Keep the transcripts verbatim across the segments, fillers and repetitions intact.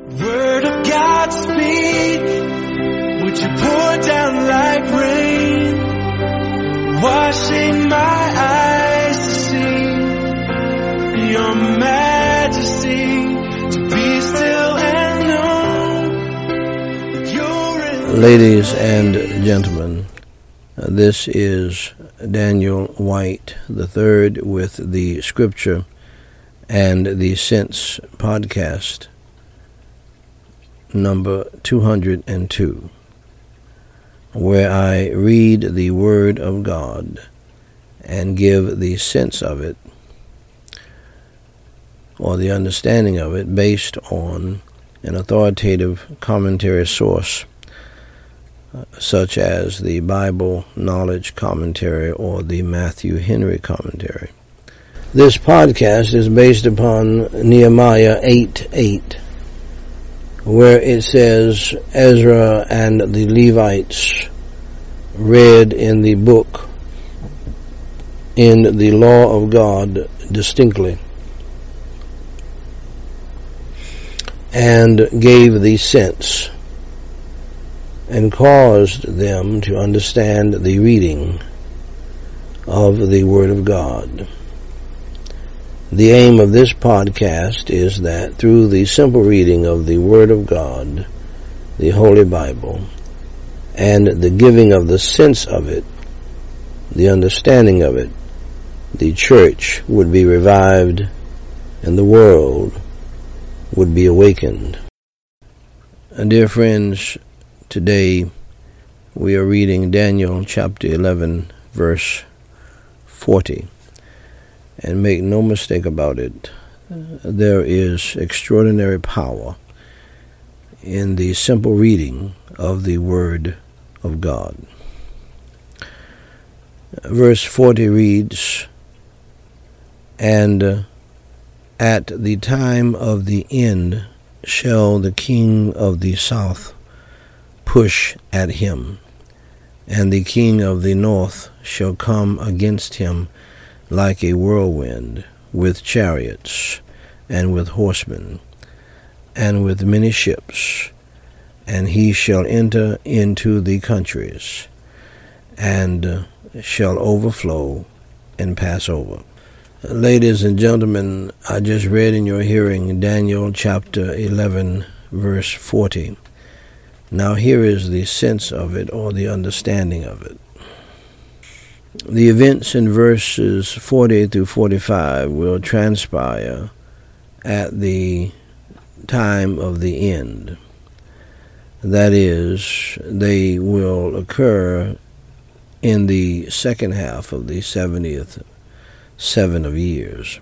Word of God speak, would you pour down like rain, washing my eyes to see your majesty, to be still and know you're in. Ladies and gentlemen, this is Daniel White the third with the Scripture and the Sense podcast, number two hundred two, where I read the Word of God and give the sense of it, or the understanding of it, based on an authoritative commentary source, uh, such as the Bible Knowledge Commentary or the Matthew Henry Commentary. This podcast is based upon Nehemiah eight eight, where it says, Ezra and the Levites read in the book, in the law of God distinctly, and gave the sense, and caused them to understand the reading of the Word of God. The aim of this podcast is that through the simple reading of the Word of God, the Holy Bible, and the giving of the sense of it, the understanding of it, the church would be revived and the world would be awakened. And dear friends, today we are reading Daniel chapter eleven, verse forty. And make no mistake about it, there is extraordinary power in the simple reading of the Word of God. Verse forty reads, And at the time of the end shall the king of the south push at him, and the king of the north shall come against him like a whirlwind, with chariots, and with horsemen, and with many ships, and he shall enter into the countries, and shall overflow and pass over. Ladies and gentlemen, I just read in your hearing Daniel chapter eleven, verse forty. Now here is the sense of it, or the understanding of it. The events in verses forty through forty-five will transpire at the time of the end. That is, they will occur in the second half of the seventieth seven of years.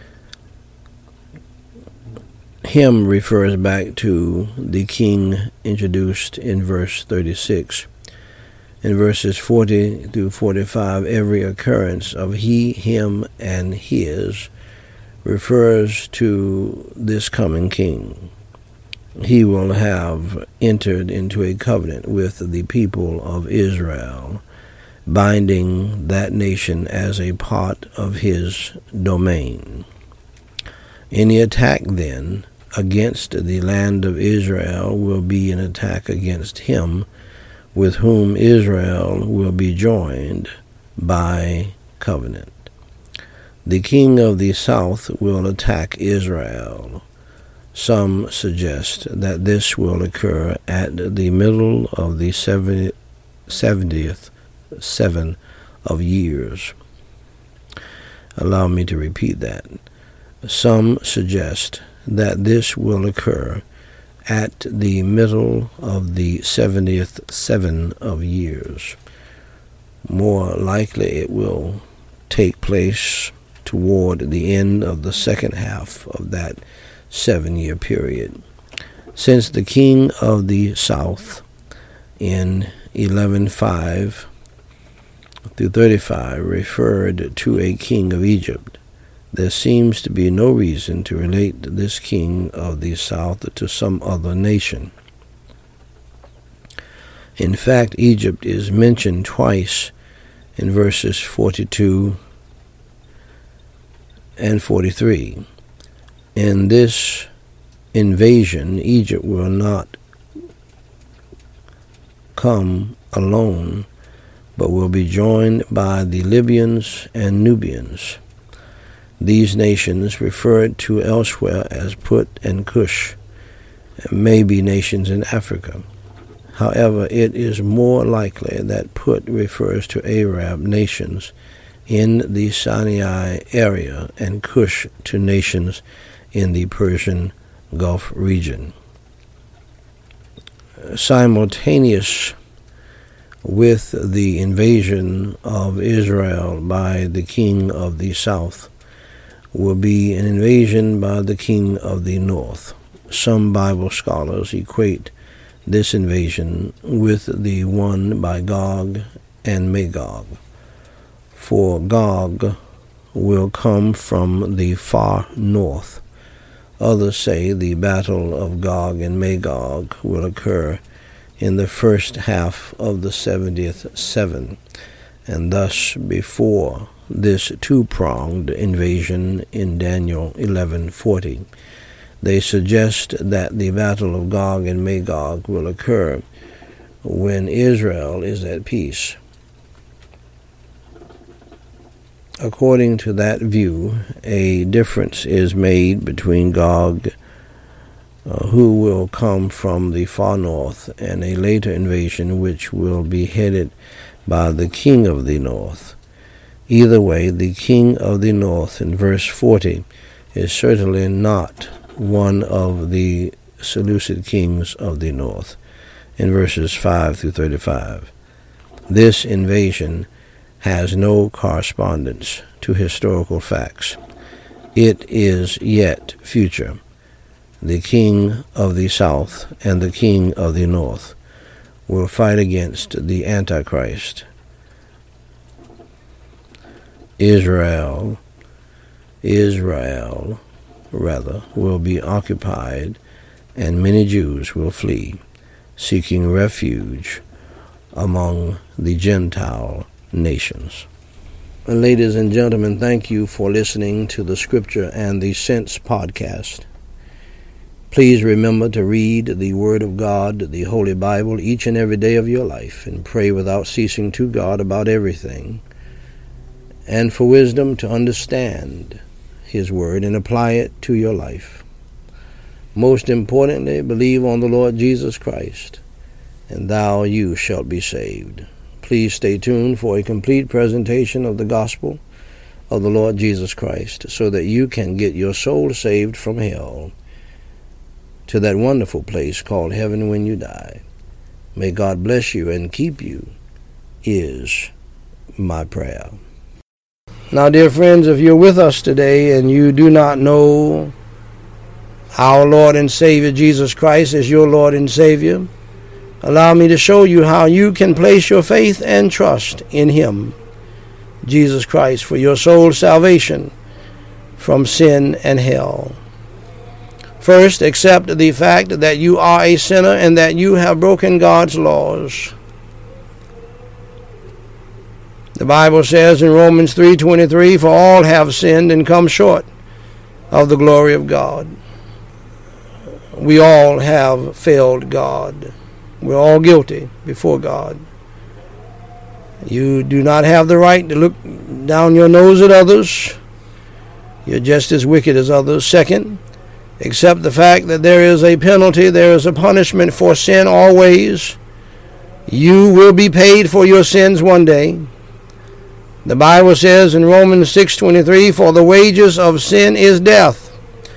Him refers back to the king introduced in verse thirty-six. In verses forty through forty-five, every occurrence of he, him, and his refers to this coming king. He will have entered into a covenant with the people of Israel, binding that nation as a part of his domain. Any attack, then, against the land of Israel will be an attack against him, with whom Israel will be joined by covenant. The king of the south will attack Israel. Some suggest that this will occur at the middle of the seventieth seven of years. Allow me to repeat that. Some suggest that this will occur at the middle of the seventieth seven of years. More likely it will take place toward the end of the second half of that seven-year period. Since the king of the south in eleven five through thirty-five referred to a king of Egypt, there seems to be no reason to relate this king of the south to some other nation. In fact, Egypt is mentioned twice in verses forty-two and forty-three. In this invasion, Egypt will not come alone, but will be joined by the Libyans and Nubians. These nations, referred to elsewhere as Put and Cush, may be nations in Africa. However, it is more likely that Put refers to Arab nations in the Sinai area and Cush to nations in the Persian Gulf region. Simultaneous with the invasion of Israel by the king of the south will be an invasion by the king of the north. Some Bible scholars equate this invasion with the one by Gog and Magog, for Gog will come from the far north. Others say the battle of Gog and Magog will occur in the first half of the seventieth seven, and thus before this two-pronged invasion in Daniel eleven forty. They suggest that the battle of Gog and Magog will occur when Israel is at peace. According to that view, a difference is made between Gog, uh, who will come from the far north, and a later invasion which will be headed by the king of the north. Either way, the king of the north in verse forty is certainly not one of the Seleucid kings of the north in verses five through thirty-five. This invasion has no correspondence to historical facts. It is yet future. The king of the south and the king of the north will fight against the Antichrist. Israel, Israel, rather, will be occupied, and many Jews will flee, seeking refuge among the Gentile nations. Ladies and gentlemen, thank you for listening to the Scripture and the Sense podcast. Please remember to read the Word of God, the Holy Bible, each and every day of your life, and pray without ceasing to God about everything, and for wisdom to understand His Word and apply it to your life. Most importantly, believe on the Lord Jesus Christ, and thou you shalt be saved. Please stay tuned for a complete presentation of the gospel of the Lord Jesus Christ, so that you can get your soul saved from hell to that wonderful place called heaven when you die. May God bless you and keep you, is my prayer. Now, dear friends, if you're with us today and you do not know our Lord and Savior Jesus Christ as your Lord and Savior, allow me to show you how you can place your faith and trust in Him, Jesus Christ, for your soul's salvation from sin and hell. First, accept the fact that you are a sinner and that you have broken God's laws. The Bible says in Romans three twenty-three, for all have sinned and come short of the glory of God. We all have failed God. We're all guilty before God. You do not have the right to look down your nose at others. You're just as wicked as others. Second, accept the fact that there is a penalty, there is a punishment for sin always. You will be paid for your sins one day. The Bible says in Romans six twenty-three, for the wages of sin is death.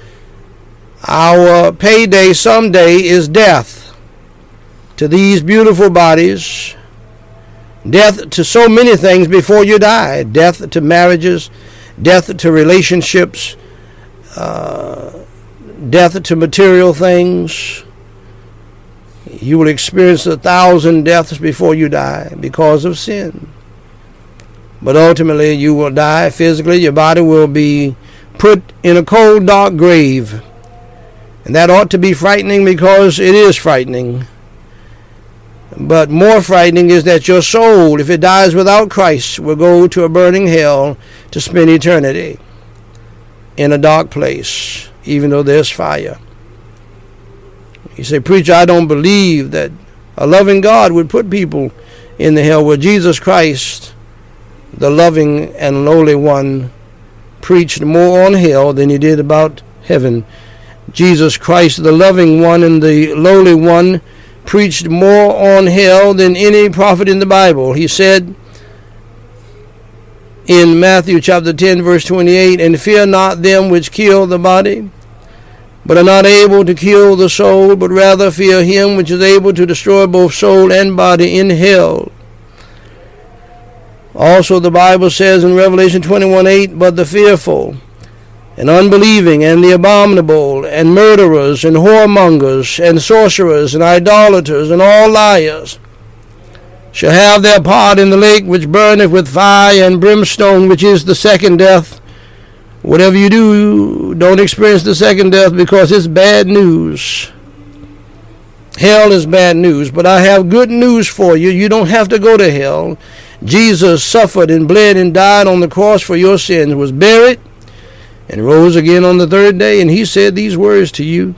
Our payday someday is death to these beautiful bodies, death to so many things before you die, death to marriages, death to relationships, uh, death to material things. You will experience a thousand deaths before you die because of sin. But ultimately you will die physically. Your body will be put in a cold, dark grave. And that ought to be frightening, because it is frightening. But more frightening is that your soul, if it dies without Christ, will go to a burning hell to spend eternity in a dark place, even though there's fire. You say, preacher, I don't believe that a loving God would put people in the hell. Well, Jesus Christ, the loving and lowly one, preached more on hell than he did about heaven. Jesus Christ, the loving one and the lowly one, preached more on hell than any prophet in the Bible. He said in Matthew chapter ten, verse twenty-eight, and fear not them which kill the body, but are not able to kill the soul, but rather fear him which is able to destroy both soul and body in hell. Also the Bible says in Revelation twenty-one eight, but the fearful and unbelieving and the abominable and murderers and whoremongers and sorcerers and idolaters and all liars shall have their part in the lake which burneth with fire and brimstone, which is the second death. Whatever you do, don't experience the second death, because it's bad news. Hell is bad news, but I have good news for you. You don't have to go to hell. Jesus suffered and bled and died on the cross for your sins, was buried, and rose again on the third day, and he said these words to you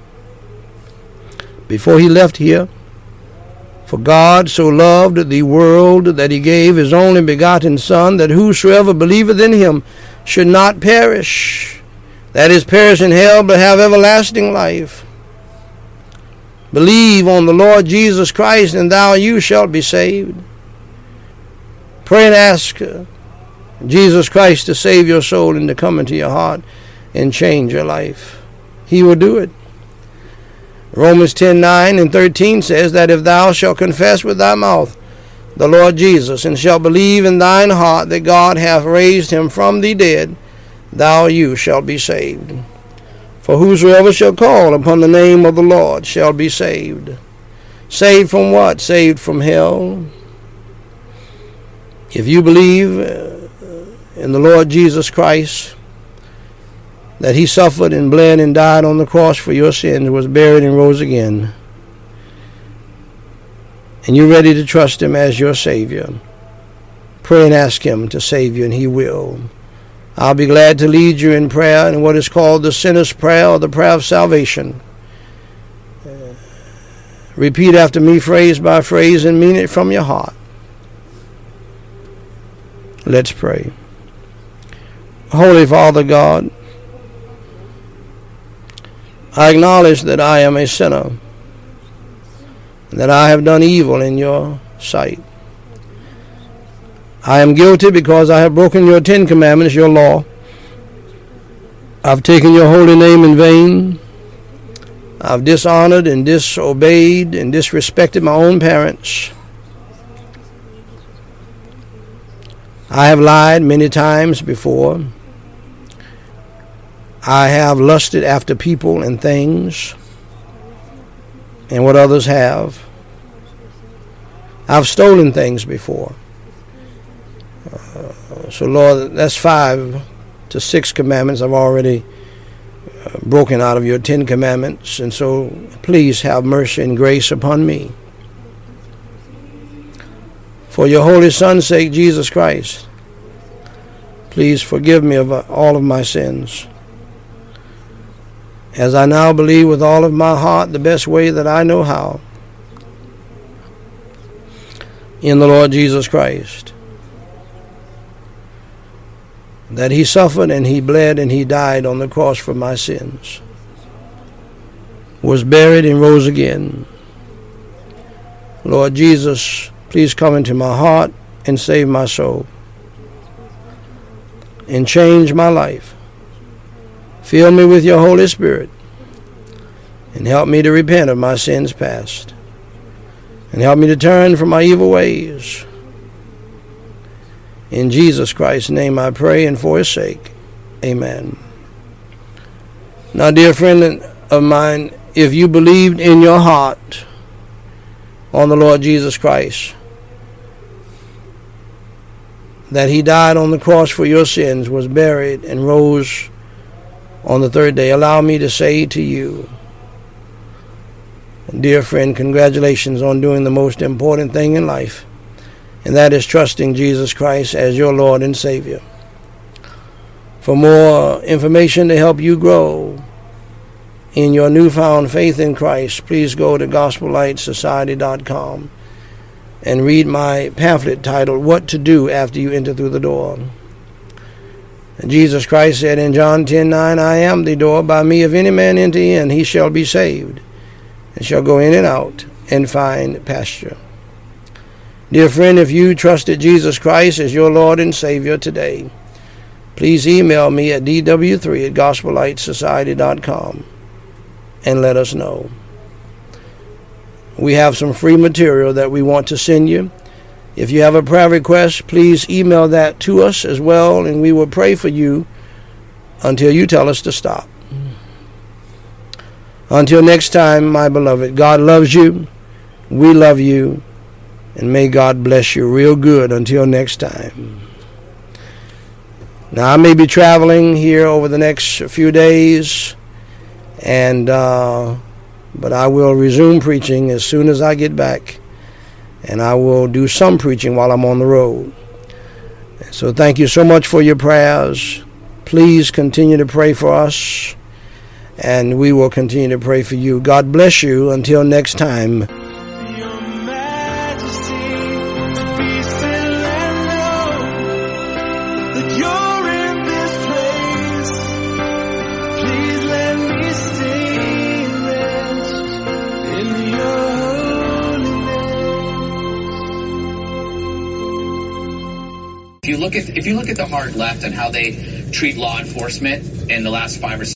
before he left here. For God so loved the world that he gave his only begotten Son, that whosoever believeth in him should not perish, that is, perish in hell, but have everlasting life. Believe on the Lord Jesus Christ, and thou you shalt be saved. Pray and ask Jesus Christ to save your soul and to come into your heart and change your life. He will do it. Romans ten nine and thirteen says that if thou shalt confess with thy mouth the Lord Jesus, and shalt believe in thine heart that God hath raised him from the dead, thou you shalt be saved. For whosoever shall call upon the name of the Lord shall be saved. Saved from what? Saved from hell. If you believe in the Lord Jesus Christ, that he suffered and bled and died on the cross for your sins, was buried and rose again, and you're ready to trust him as your Savior, pray and ask him to save you, and he will. I'll be glad to lead you in prayer in what is called the sinner's prayer, or the prayer of salvation. Repeat after me, phrase by phrase, and mean it from your heart. Let's pray. Holy Father God, I acknowledge that I am a sinner, and that I have done evil in your sight. I am guilty because I have broken your Ten Commandments, your law. I've taken your holy name in vain. I've dishonored and disobeyed and disrespected my own parents. I have lied many times before. I have lusted after people and things and what others have. I've stolen things before. Uh, so, Lord, that's five to six commandments I've already uh, broken out of your Ten Commandments. And so, please have mercy and grace upon me. For your holy Son's sake, Jesus Christ, please forgive me of all of my sins. As I now believe with all of my heart, the best way that I know how, in the Lord Jesus Christ, that he suffered and he bled and he died on the cross for my sins, was buried and rose again. Lord Jesus, please come into my heart and save my soul and change my life. Fill me with your Holy Spirit and help me to repent of my sins past, and help me to turn from my evil ways. In Jesus Christ's name I pray, and for his sake, amen. Now, dear friend of mine, if you believed in your heart on the Lord Jesus Christ, that he died on the cross for your sins, was buried, and rose on the third day, allow me to say to you, dear friend, congratulations on doing the most important thing in life, and that is trusting Jesus Christ as your Lord and For more information to help you grow in your newfound faith in Christ, please go to gospel light society dot com and read my pamphlet titled, What to Do After You Enter Through the Door. And Jesus Christ said in John ten nine, I am the door. By me, if any man enter in, he shall be saved, and shall go in and out and find pasture. Dear friend, if you trusted Jesus Christ as your Lord and Savior today, please email me at d w three at gospel light society dot com and let us know. We have some free material that we want to send you. If you have a prayer request, please email that to us as well, and we will pray for you until you tell us to stop. Until next time, my beloved, God loves you, we love you, and may God bless you real good until next time. Now, I may be traveling here over the next few days, and uh, but I will resume preaching as soon as I get back, and I will do some preaching while I'm on the road. So thank you so much for your prayers. Please continue to pray for us, and we will continue to pray for you. God bless you until next time. If you look at if you look at the hard left and how they treat law enforcement in the last five or six